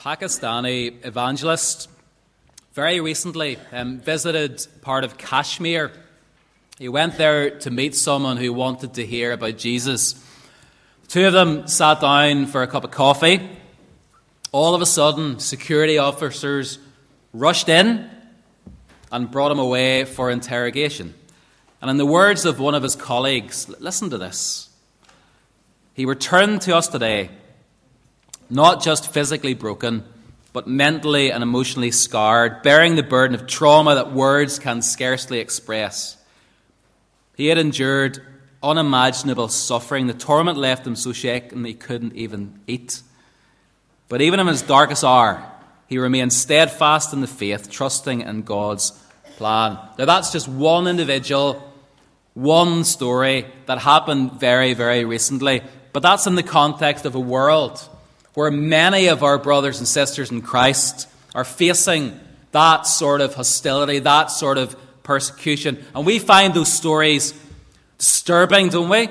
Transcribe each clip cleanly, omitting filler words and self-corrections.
Pakistani evangelist very recently visited part of Kashmir. He went there to meet someone who wanted to hear about Jesus. The two of them sat down for a cup of coffee. All of a sudden, security officers rushed in and brought him away for interrogation. And in the words of one of his colleagues, listen to this. He returned to us today, not just physically broken, but mentally and emotionally scarred, bearing the burden of trauma that words can scarcely express. He had endured unimaginable suffering. The torment left him so shaken he couldn't even eat. But even in his darkest hour, he remained steadfast in the faith, trusting in God's plan. Now that's just one individual, one story that happened very, very recently. But that's in the context of a world where many of our brothers and sisters in Christ are facing that sort of hostility, that sort of persecution. And we find those stories disturbing, don't we?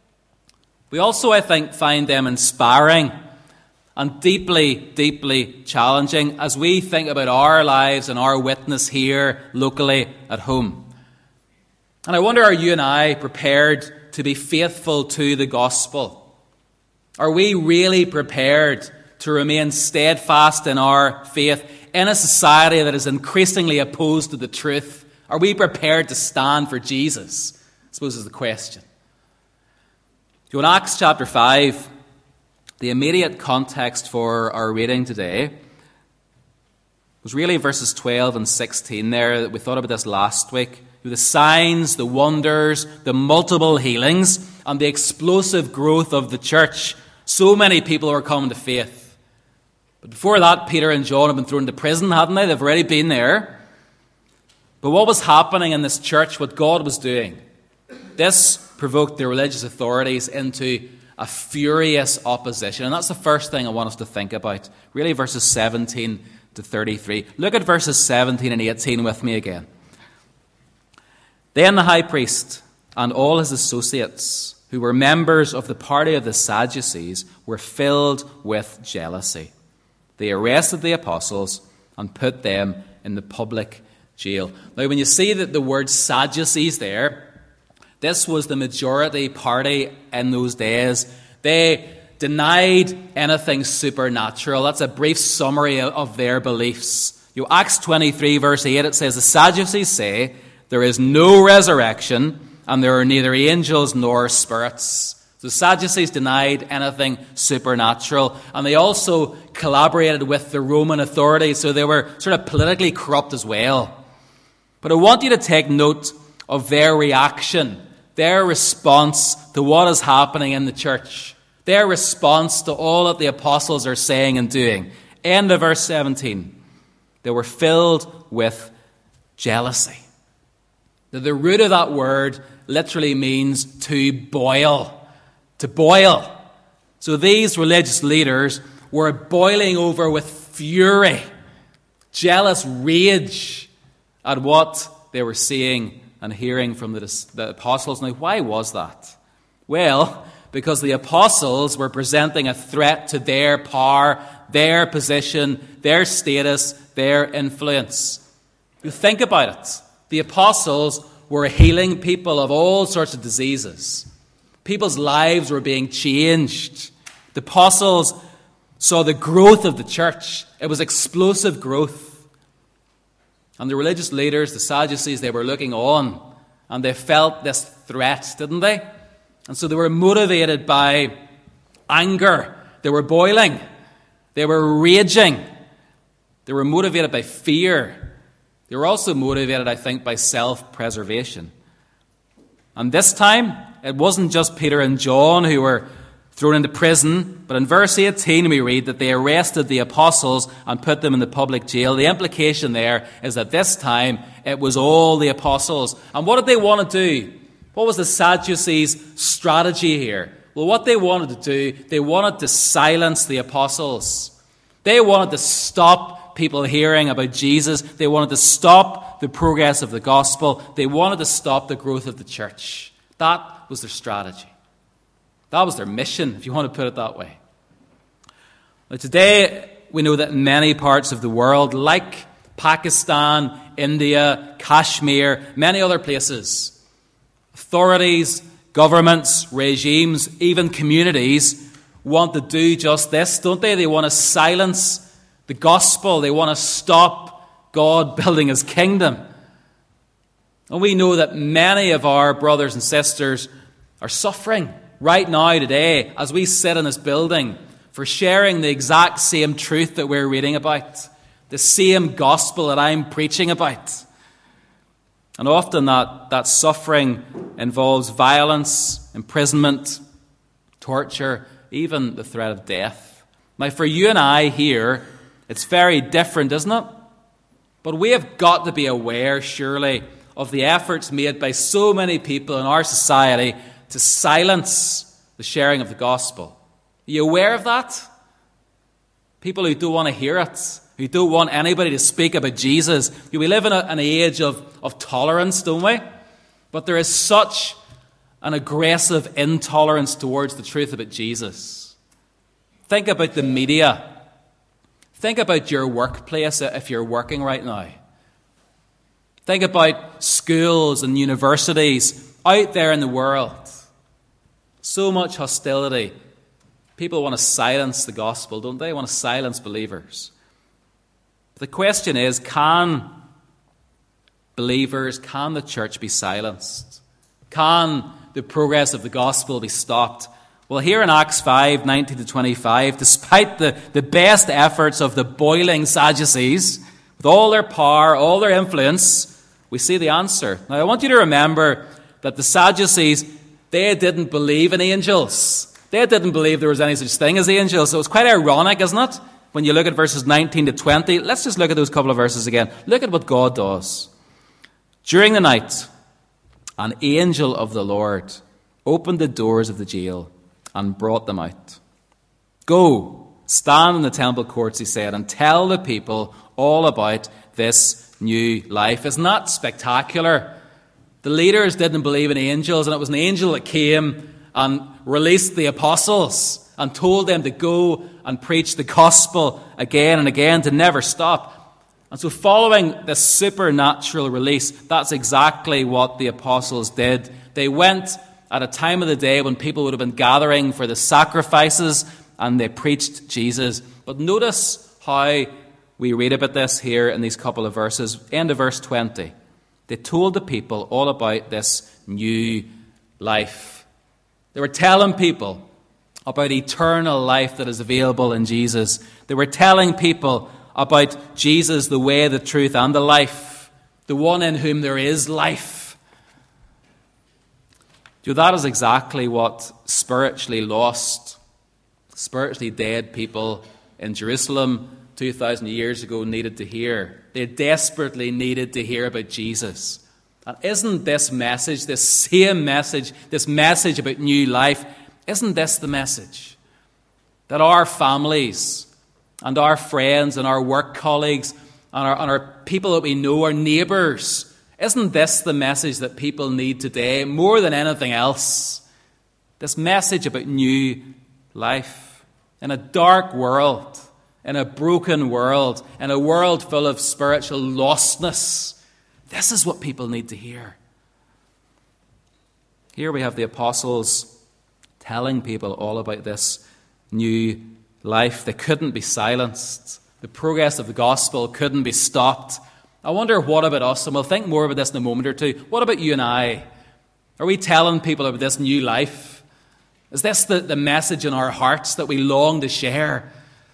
We also, I think, find them inspiring and deeply, deeply challenging as we think about our lives and our witness here locally at home. And I wonder, are you and I prepared to be faithful to the gospel? Are we really prepared to remain steadfast in our faith in a society that is increasingly opposed to the truth? Are we prepared to stand for Jesus? I suppose is the question. In Acts chapter 5, the immediate context for our reading today was really verses 12 and 16 there. That we thought about this last week. The signs, the wonders, the multiple healings, and the explosive growth of the church. So many people were coming to faith. But before that, Peter and John had been thrown into prison, hadn't they? They've already been there. But what was happening in this church, what God was doing, this provoked the religious authorities into a furious opposition. And that's the first thing I want us to think about. Really, verses 17 to 33. Look at verses 17 and 18 with me again. Then the high priest and all his associates, who were members of the party of the Sadducees, were filled with jealousy. They arrested the apostles and put them in the public jail. Now, when you see that the word Sadducees there, this was the majority party in those days. They denied anything supernatural. That's a brief summary of their beliefs. Acts 23 verse 8, it says, the Sadducees say there is no resurrection, and there are neither angels nor spirits. The Sadducees denied anything supernatural, and they also collaborated with the Roman authorities, so they were sort of politically corrupt as well. But I want you to take note of their reaction, their response to what is happening in the church, their response to all that the apostles are saying and doing. End of verse 17. They were filled with jealousy. The root of that word literally means to boil. To boil. So these religious leaders were boiling over with fury, jealous rage at what they were seeing and hearing from the apostles. Now, why was that? Well, because the apostles were presenting a threat to their power, their position, their status, their influence. You think about it. The apostles were healing people of all sorts of diseases. People's lives were being changed. The apostles saw the growth of the church. It was explosive growth. And the religious leaders, the Sadducees, they were looking on. And they felt this threat, didn't they? And so they were motivated by anger. They were boiling. They were raging. They were motivated by fear. They were also motivated, I think, by self-preservation. And this time, it wasn't just Peter and John who were thrown into prison, but in verse 18 we read that they arrested the apostles and put them in the public jail. The implication there is that this time it was all the apostles. And what did they want to do? What was the Sadducees' strategy here? Well, what they wanted to do, they wanted to silence the apostles. They wanted to stop people hearing about Jesus. They wanted to stop the progress of the gospel. They wanted to stop the growth of the church. That was their strategy. That was their mission, if you want to put it that way. Now, today, we know that in many parts of the world, like Pakistan, India, Kashmir, many other places, authorities, governments, regimes, even communities want to do just this, don't they? They want to silence the gospel. They want to stop God building his kingdom. And we know that many of our brothers and sisters are suffering right now, today, as we sit in this building, for sharing the exact same truth that we're reading about, the same gospel that I'm preaching about. And often that suffering involves violence, imprisonment, torture, even the threat of death. Now, for you and I here, it's very different, isn't it? But we have got to be aware, surely, of the efforts made by so many people in our society to silence the sharing of the gospel. Are you aware of that? People who don't want to hear it, who don't want anybody to speak about Jesus. We live in an age of tolerance, don't we? But there is such an aggressive intolerance towards the truth about Jesus. Think about the media. Think about your workplace if you're working right now. Think about schools and universities out there in the world. So much hostility. People want to silence the gospel, don't they? They want to silence believers. The question is, can believers, can the church be silenced? Can the progress of the gospel be stopped? Well, here in Acts 5, 19-25, despite the best efforts of the boiling Sadducees, with all their power, all their influence, we see the answer. Now, I want you to remember that the Sadducees, they didn't believe in angels. They didn't believe there was any such thing as angels. So it's quite ironic, isn't it? When you look at verses 19-20, let's just look at those couple of verses again. Look at what God does. During the night, an angel of the Lord opened the doors of the jail and brought them out. Go, stand in the temple courts, he said, and tell the people all about this new life. Isn't that spectacular? The leaders didn't believe in angels, and it was an angel that came and released the apostles and told them to go and preach the gospel again and again, to never stop. And so following this supernatural release, that's exactly what the apostles did. They went at a time of the day when people would have been gathering for the sacrifices, and they preached Jesus. But notice how we read about this here in these couple of verses. End of verse 20. They told the people all about this new life. They were telling people about eternal life that is available in Jesus. They were telling people about Jesus, the way, the truth, and the life, the one in whom there is life. That is exactly what spiritually lost, spiritually dead people in Jerusalem 2,000 years ago needed to hear. They desperately needed to hear about Jesus. And isn't this message, this same message, this message about new life, isn't this the message? That our families and our friends and our work colleagues and our people that we know, our neighbours, isn't this the message that people need today more than anything else? This message about new life in a dark world, in a broken world, in a world full of spiritual lostness. This is what people need to hear. Here we have the apostles telling people all about this new life. They couldn't be silenced. The progress of the gospel couldn't be stopped. I wonder, what about us? And we'll think more about this in a moment or two. What about you and I? Are we telling people about this new life? Is this the message in our hearts that we long to share?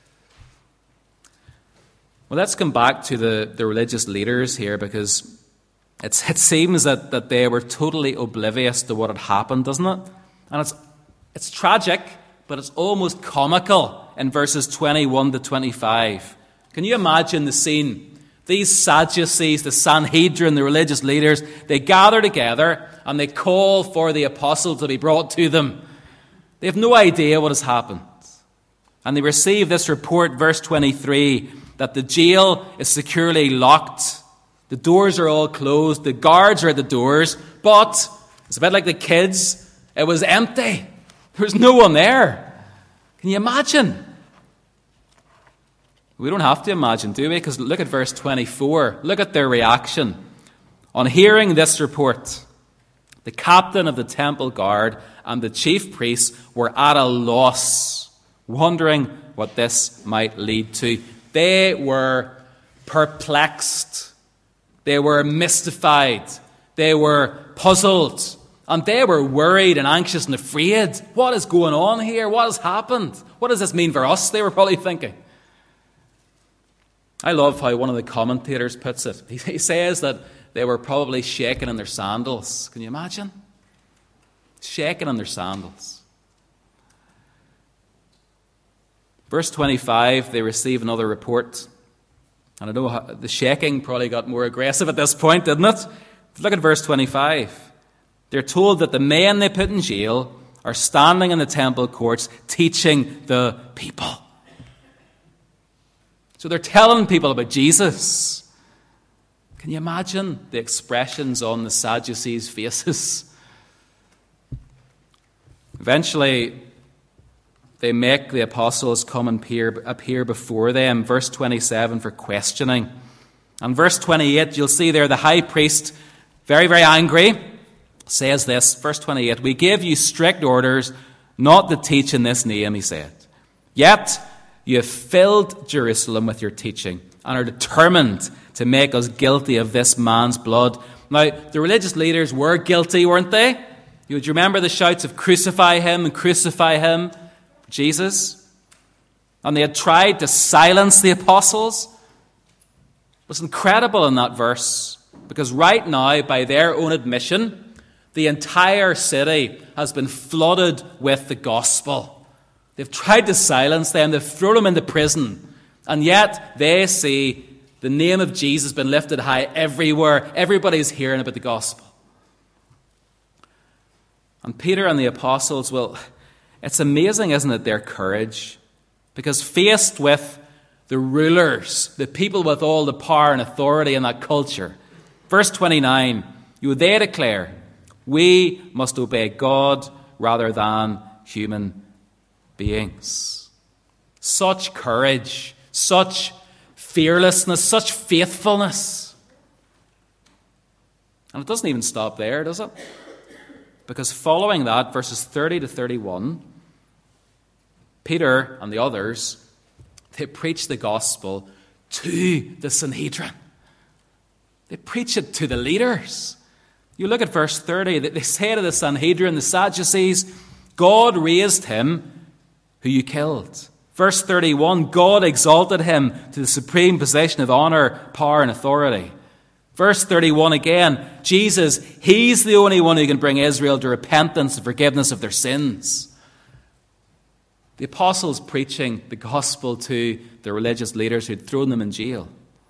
Well, let's come back to the religious leaders here, because it seems that they were totally oblivious to what had happened, doesn't it? And it's tragic, but it's almost comical in verses 21-25. Can you imagine the scene? These Sadducees, the Sanhedrin, the religious leaders, they gather together and they call for the apostle to be brought to them. They have no idea what has happened. And they receive this report, verse 23, that the jail is securely locked. The doors are all closed. The guards are at the doors. But it's a bit like the kids. It was empty. There was no one there. Can you imagine? We don't have to imagine, do we? Because look at verse 24. Look at their reaction. On hearing this report, the captain of the temple guard and the chief priests were at a loss, wondering what this might lead to. They were perplexed. They were mystified. They were puzzled. And they were worried and anxious and afraid. What is going on here? What has happened? What does this mean for us? They were probably thinking. I love how one of the commentators puts it. He says that they were probably shaking in their sandals. Can you imagine? Shaking in their sandals. Verse 25, they receive another report. And I know the shaking probably got more aggressive at this point, didn't it? Look at verse 25. They're told that the men they put in jail are standing in the temple courts teaching the people. So they're telling people about Jesus. Can you imagine the expressions on the Sadducees' faces? Eventually, they make the apostles come and appear before them. Verse 27 for questioning. And verse 28, you'll see there the high priest, very, very angry, says this, verse 28, we give you strict orders not to teach in this name, he said. Yet you have filled Jerusalem with your teaching and are determined to make us guilty of this man's blood. Now, the religious leaders were guilty, weren't they? You would remember the shouts of crucify him, Jesus. And they had tried to silence the apostles. What's incredible in that verse, because right now, by their own admission, the entire city has been flooded with the gospel. They've tried to silence them. They've thrown them into prison. And yet they see the name of Jesus been lifted high everywhere. Everybody's hearing about the gospel. And Peter and the apostles, well, it's amazing, isn't it, their courage? Because faced with the rulers, the people with all the power and authority in that culture, verse 29, they declare, we must obey God rather than human beings. Such courage, such fearlessness, such faithfulness. And it doesn't even stop there, does it? Because following that, verses 30 to 31, Peter and the others, they preach the gospel to the Sanhedrin. They preach it to the leaders. You look at verse 30, they say to the Sanhedrin, the Sadducees, God raised him who you killed. Verse 31, God exalted him to the supreme position of honor, power, and authority. Verse 31 again, Jesus, he's the only one who can bring Israel to repentance and forgiveness of their sins. The apostles preaching the gospel to the religious leaders who'd thrown them in jail.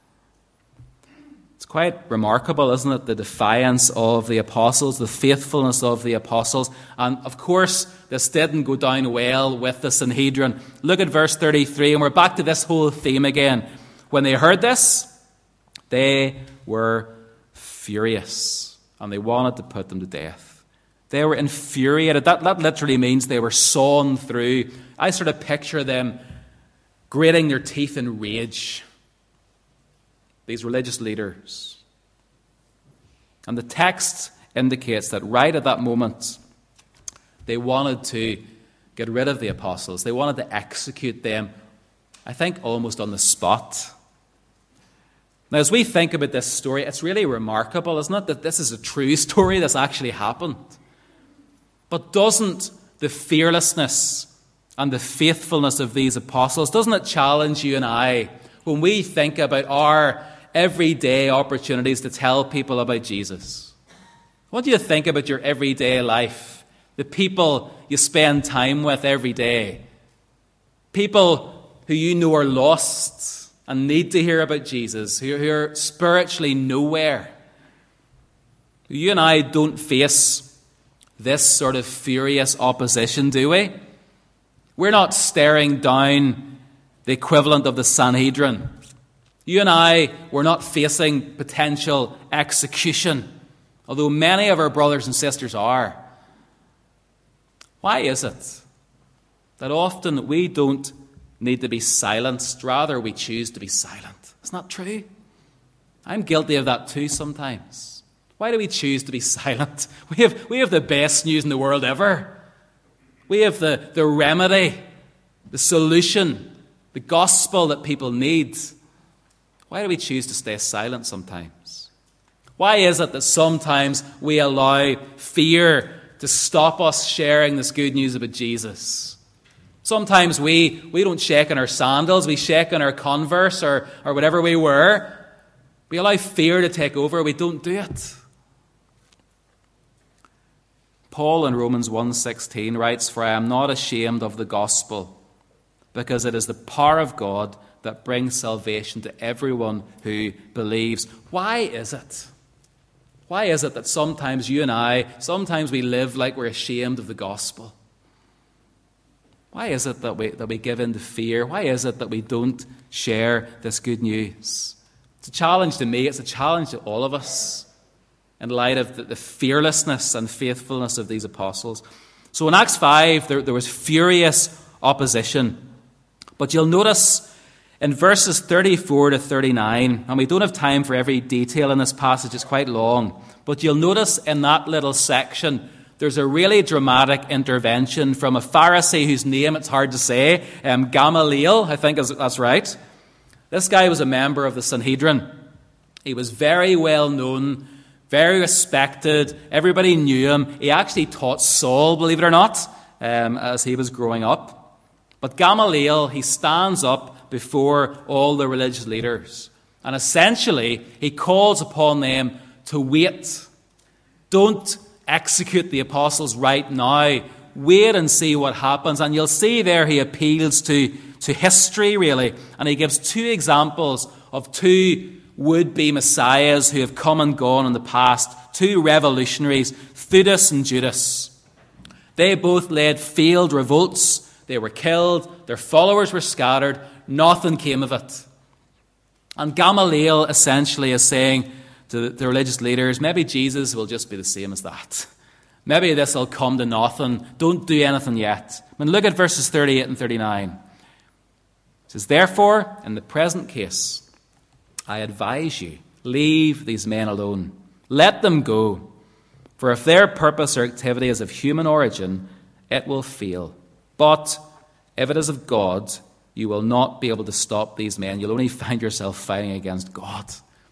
It's quite remarkable, isn't it? The defiance of the apostles, the faithfulness of the apostles. And of course, this didn't go down well with the Sanhedrin. Look at verse 33, and we're back to this whole theme again. When they heard this, they were furious, and they wanted to put them to death. They were infuriated. That literally means they were sawn through. I sort of picture them grating their teeth in rage. These religious leaders. And the text indicates that right at that moment, they wanted to get rid of the apostles. They wanted to execute them, I think, almost on the spot. Now, as we think about this story, it's really remarkable, isn't it, that this is a true story that's actually happened. But doesn't the fearlessness and the faithfulness of these apostles, doesn't it challenge you and I when we think about our everyday opportunities to tell people about Jesus? What do you think about your everyday life? The people you spend time with every day. People who you know are lost and need to hear about Jesus, who are spiritually nowhere. You and I don't face this sort of furious opposition, do we? We're not staring down the equivalent of the Sanhedrin. You and I, we're not facing potential execution, although many of our brothers and sisters are. Why is it that often we don't need to be silenced. Rather, we choose to be silent. Isn't that true? I'm guilty of that too sometimes. Why do we choose to be silent? We have the best news in the world ever. We have the remedy, the solution, the gospel that people need. Why do we choose to stay silent sometimes? Why is it that sometimes we allow fear to stop us sharing this good news about Jesus? Sometimes we don't shake in our sandals, we shake in our Converse or whatever we wear. We allow fear to take over, we don't do it. Paul in Romans 1:16 writes, "For I am not ashamed of the gospel, because it is the power of God that brings salvation to everyone who believes." Why is it? Why is it that sometimes you and I, sometimes we live like we're ashamed of the gospel? Why is it that we give in to fear? Why is it that we don't share this good news? It's a challenge to me. It's a challenge to all of us in light of the fearlessness and faithfulness of these apostles. So in Acts 5, there was furious opposition. But you'll notice in verses 34 to 39, and we don't have time for every detail in this passage, it's quite long, but you'll notice in that little section, there's a really dramatic intervention from a Pharisee whose name it's hard to say, Gamaliel, I think that's right. This guy was a member of the Sanhedrin. He was very well known, very respected. Everybody knew him. He actually taught Saul, believe it or not, as he was growing up. But Gamaliel, he stands up before all the religious leaders. And essentially, he calls upon them to wait. Don't execute the apostles right now. Wait and see what happens. And you'll see there he appeals to history, really. And he gives two examples of two would-be messiahs who have come and gone in the past. Two revolutionaries, Theudas and Judas. They both led failed revolts. They were killed. Their followers were scattered. Nothing came of it. And Gamaliel essentially is saying to the religious leaders, maybe Jesus will just be the same as that. Maybe this will come to nothing. Don't do anything yet. I mean, look at verses 38 and 39. It says, "Therefore, in the present case, I advise you, leave these men alone. Let them go. For if their purpose or activity is of human origin, it will fail. But if it is of God, you will not be able to stop these men. You'll only find yourself fighting against God."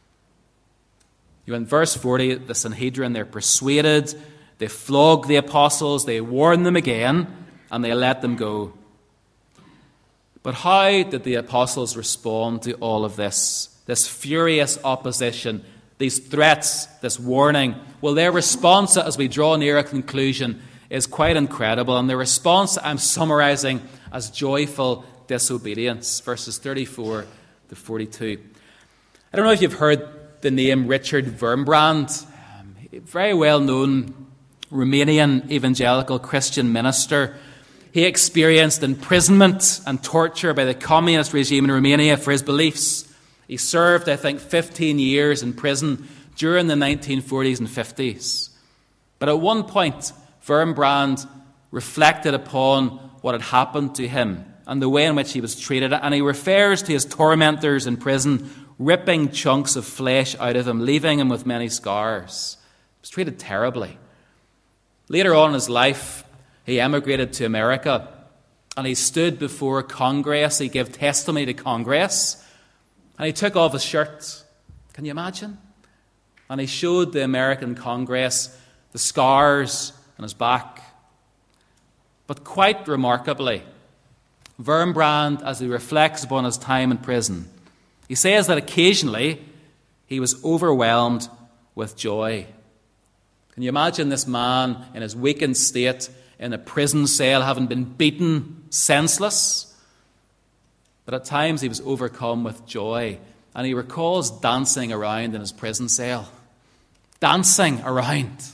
In verse 40, the Sanhedrin, they're persuaded, they flog the apostles, they warn them again, and they let them go. But how did the apostles respond to all of this furious opposition, these threats, this warning? Well, their response, as we draw near a conclusion, is quite incredible. And their response I'm summarizing as joyful disobedience, verses 34 to 42. I don't know if you've heard the name Richard Wurmbrand, very well-known Romanian evangelical Christian minister. He experienced imprisonment and torture by the communist regime in Romania for his beliefs. He served, I think, 15 years in prison during the 1940s and 50s. But at one point, Wurmbrand reflected upon what had happened to him and the way in which he was treated. And he refers to his tormentors in prison ripping chunks of flesh out of him, leaving him with many scars. He was treated terribly. Later on in his life, he emigrated to America, and he stood before Congress. He gave testimony to Congress, and he took off his shirt. Can you imagine? And he showed the American Congress the scars on his back. But quite remarkably, Wurmbrand, as he reflects upon his time in prison, he says that occasionally he was overwhelmed with joy. Can you imagine this man in his weakened state in a prison cell, having been beaten senseless? But at times he was overcome with joy, and he recalls dancing around in his prison cell. Dancing around.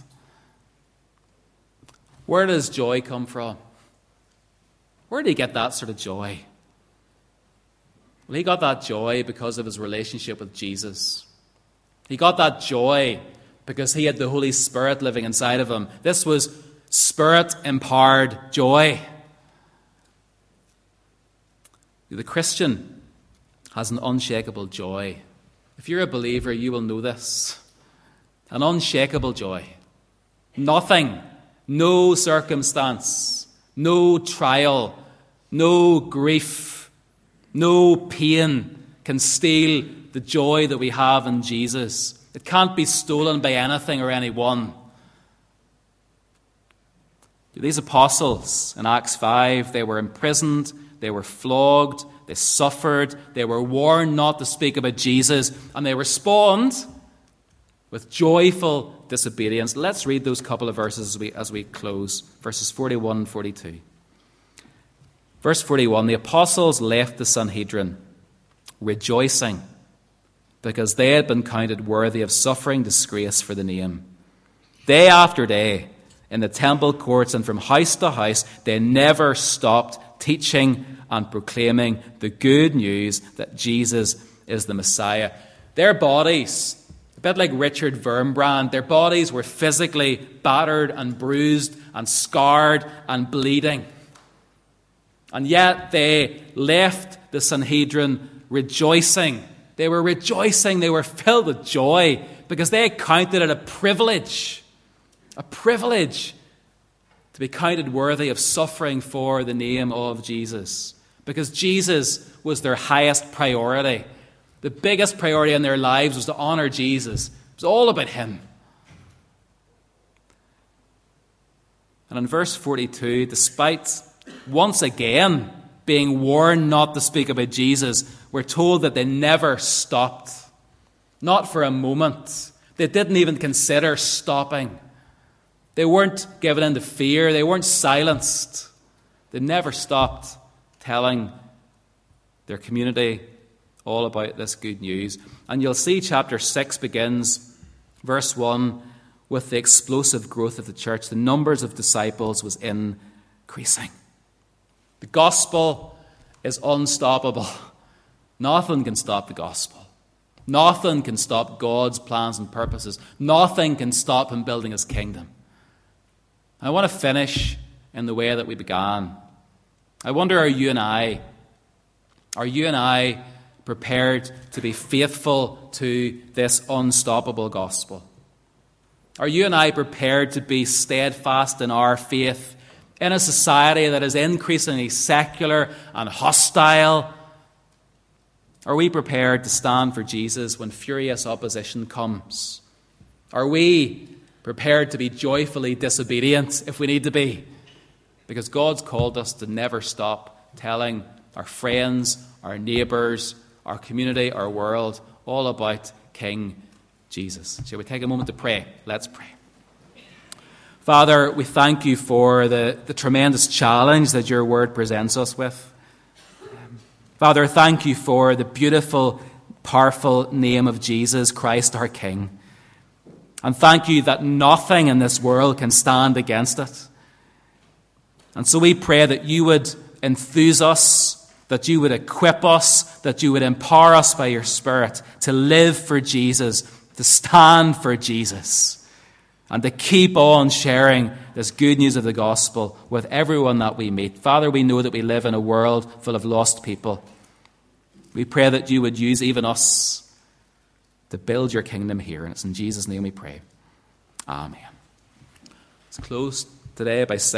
Where does joy come from? Where did he get that sort of joy? Well, he got that joy because of his relationship with Jesus. He got that joy because he had the Holy Spirit living inside of him. This was Spirit-empowered joy. The Christian has an unshakable joy. If you're a believer, you will know this. An unshakable joy. Nothing, no circumstance, no trial, no grief, no pain can steal the joy that we have in Jesus. It can't be stolen by anything or anyone. These apostles in Acts 5, they were imprisoned, they were flogged, they suffered, they were warned not to speak about Jesus, and they respond with joyful disobedience. Let's read those couple of verses as we close, verses 41 and 42. Verse 41, the apostles left the Sanhedrin, rejoicing, because they had been counted worthy of suffering disgrace for the name. Day after day, in the temple courts and from house to house, they never stopped teaching and proclaiming the good news that Jesus is the Messiah. Their bodies, a bit like Richard Wurmbrand, their bodies were physically battered and bruised and scarred and bleeding. And yet they left the Sanhedrin rejoicing. They were rejoicing, they were filled with joy because they counted it a privilege to be counted worthy of suffering for the name of Jesus. Because Jesus was their highest priority. The biggest priority in their lives was to honor Jesus. It was all about him. And in verse 42, despite once again being warned not to speak about Jesus, we're told that they never stopped. Not for a moment. They didn't even consider stopping. They weren't given into fear. They weren't silenced. They never stopped telling their community all about this good news. And you'll see chapter 6 begins, verse 1, with the explosive growth of the church. The numbers of disciples was increasing. The gospel is unstoppable. Nothing can stop the gospel. Nothing can stop God's plans and purposes. Nothing can stop him building his kingdom. I want to finish in the way that we began. I wonder, are you and I prepared to be faithful to this unstoppable gospel? Are you and I prepared to be steadfast in our faith in a society that is increasingly secular and hostile? Are we prepared to stand for Jesus when furious opposition comes? Are we prepared to be joyfully disobedient if we need to be? Because God's called us to never stop telling our friends, our neighbours, our community, our world, all about King Jesus. Shall we take a moment to pray? Let's pray. Father, we thank you for the tremendous challenge that your word presents us with. Father, thank you for the beautiful, powerful name of Jesus Christ, our King. And thank you that nothing in this world can stand against it. And so we pray that you would enthuse us, that you would equip us, that you would empower us by your Spirit to live for Jesus, to stand for Jesus, and to keep on sharing this good news of the gospel with everyone that we meet. Father, we know that we live in a world full of lost people. We pray that you would use even us to build your kingdom here. And it's in Jesus' name we pray. Amen. Let's close today by saying,